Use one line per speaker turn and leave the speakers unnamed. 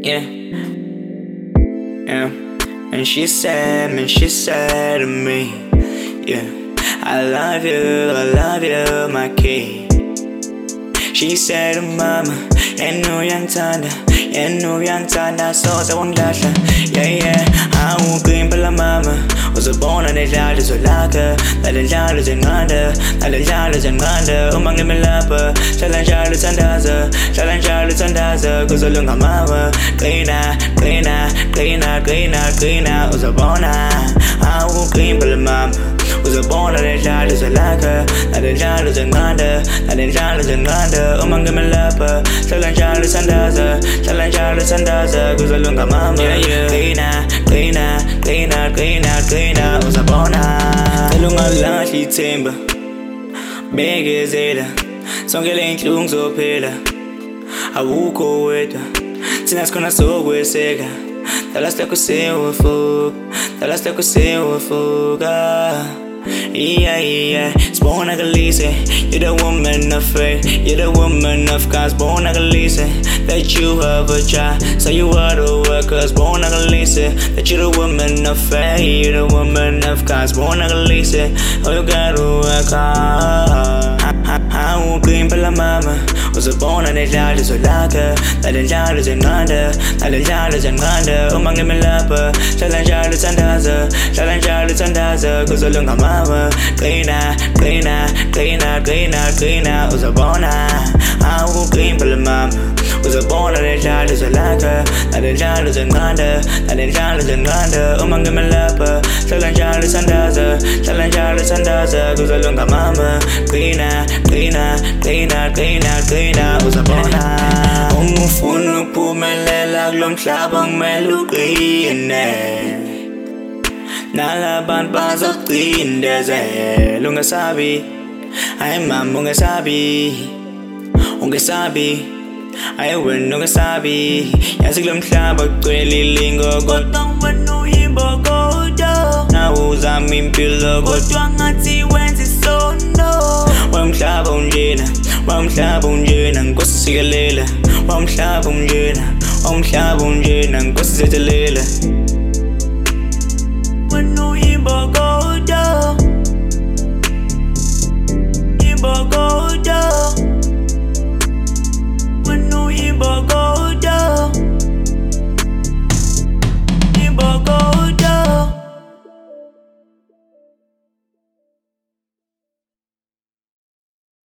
Yeah, yeah. And she said to me, yeah, I love you, my kid. She said to mama, yenu yantanda, so I won't lash. Yeah, I won't green pala mama. Was a born and a child is a laka, that a child is an under, that a child is an under, among them a lapper, challenge child is andaza, cause a lunga mama, cleaner, was a born, I won't green pala mama. Was a born and a child is a laka, that a child is an under, that a child is an under, among them a lapper, challenge child is andaza, cause a lunga mama, cleaner, was a bona. Lunga lashi timber, big is it, song ain't lungs or pillar. I will go with her, Tina's gonna so with Sega. The last I could say with folk, Yeah, it's born like a Lise. You're the woman of faith, you're the woman of God's born like a Lise. That you have a child, so you are the workers born like a Lise. That you're the woman of faith, you're the woman of God's born like a Lise. Oh, you gotta work hard. I won't green pala mama. Was a born and a child is a laka, that a child is an under, that a child is an under, among them a lapper, challenge child is andaza, cause a lunga mama, cleaner, was a bona. I won't clean pala mama. Was a born and a child is a laka, that a child is an under, that a child is an under, among them a lapper, challenge child is andaza, cause a lunga mama, cleaner, was a bona. Umufunu pumelela glomhlaba ngimelugcine, nalabantu bazogcindezela. Ungesabi, hayi mama ungesabi, hayi wena ungesabi. Yazi kulomhlaba kugcwele ilingo, kodwa wena uyimbokodo. Nawuzama impilo kodwa ngathi wenza isono. Wamhlaba unjena, Nkosi sikelela. Wamhlaba unjena, Nkosi zethelela.